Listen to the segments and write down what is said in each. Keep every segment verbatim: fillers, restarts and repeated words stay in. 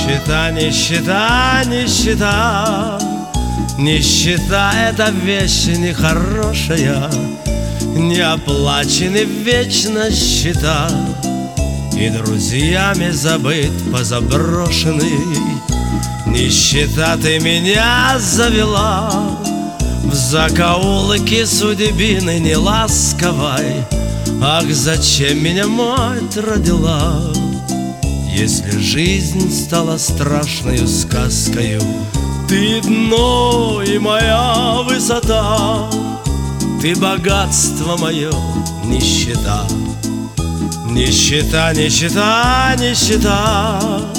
Нищета, нищета, нищета, нищета — это вещь нехорошая. Не оплачены вечно счета, и друзьями забыт позаброшенный. Нищета, ты меня завела в закоулки судьбины неласковой. Ах, зачем меня мать родила, если жизнь стала страшною сказкою? Ты дно и моя высота, ты богатство мое, нищета. Нищета, нищета, нищета,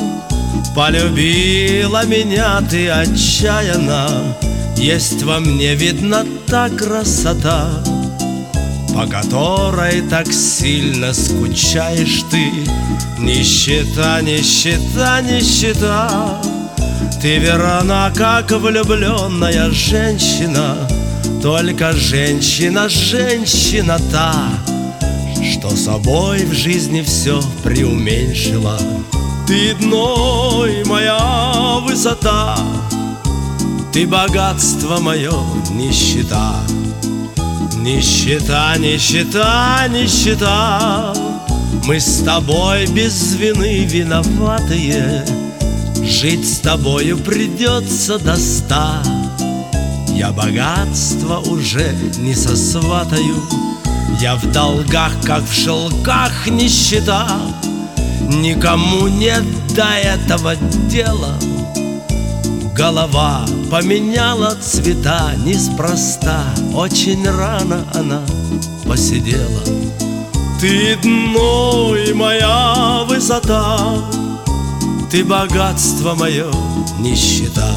полюбила меня ты отчаянно. Есть во мне видна та красота, по которой так сильно скучаешь ты. Нищета, нищета, нищета, ты верна, как влюбленная женщина. Только женщина, женщина та, что собой в жизни все преуменьшила. Ты дно и моя высота, ты богатство мое, нищета. Нищета, нищета, нищета, мы с тобой без вины виноватые. Жить с тобою придется до ста. Я богатство уже не сосватаю, я в долгах, как в шелках, нищета. Никому нет до этого дела, голова поменяла цвета неспроста. Очень рано она посидела. Ты дно и моя высота, ты богатство мое, нищета.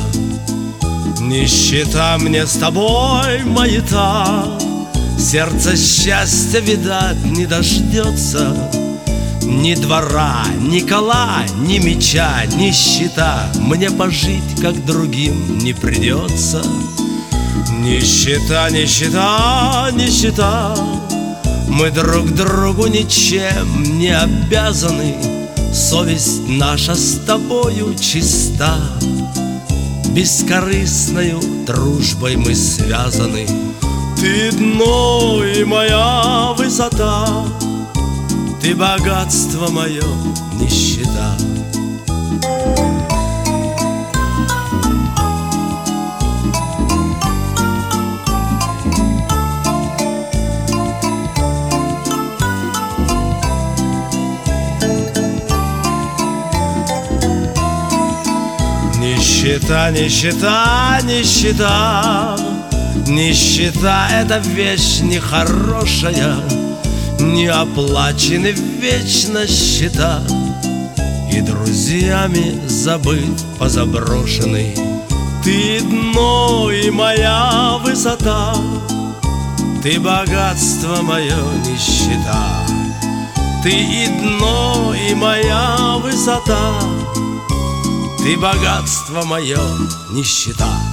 Нищета мне с тобой маята, сердце счастья, видать, не дождется. Ни двора, ни кола, ни меча, нищета. Мне пожить, как другим, не придется. Нищета, нищета, нищета, мы друг другу ничем не обязаны. Совесть наша с тобою чиста, бескорыстною дружбой мы связаны. Ты дно и моя высота, ты богатство мое, нищета. Нищета, нищета, нищета, нищета — это вещь нехорошая. Не оплачены вечно счета, и друзьями забыт позаброшенный. Ты дно и моя высота, ты богатство мое, нищета. Ты и дно и моя высота, ты богатство мое, нищета.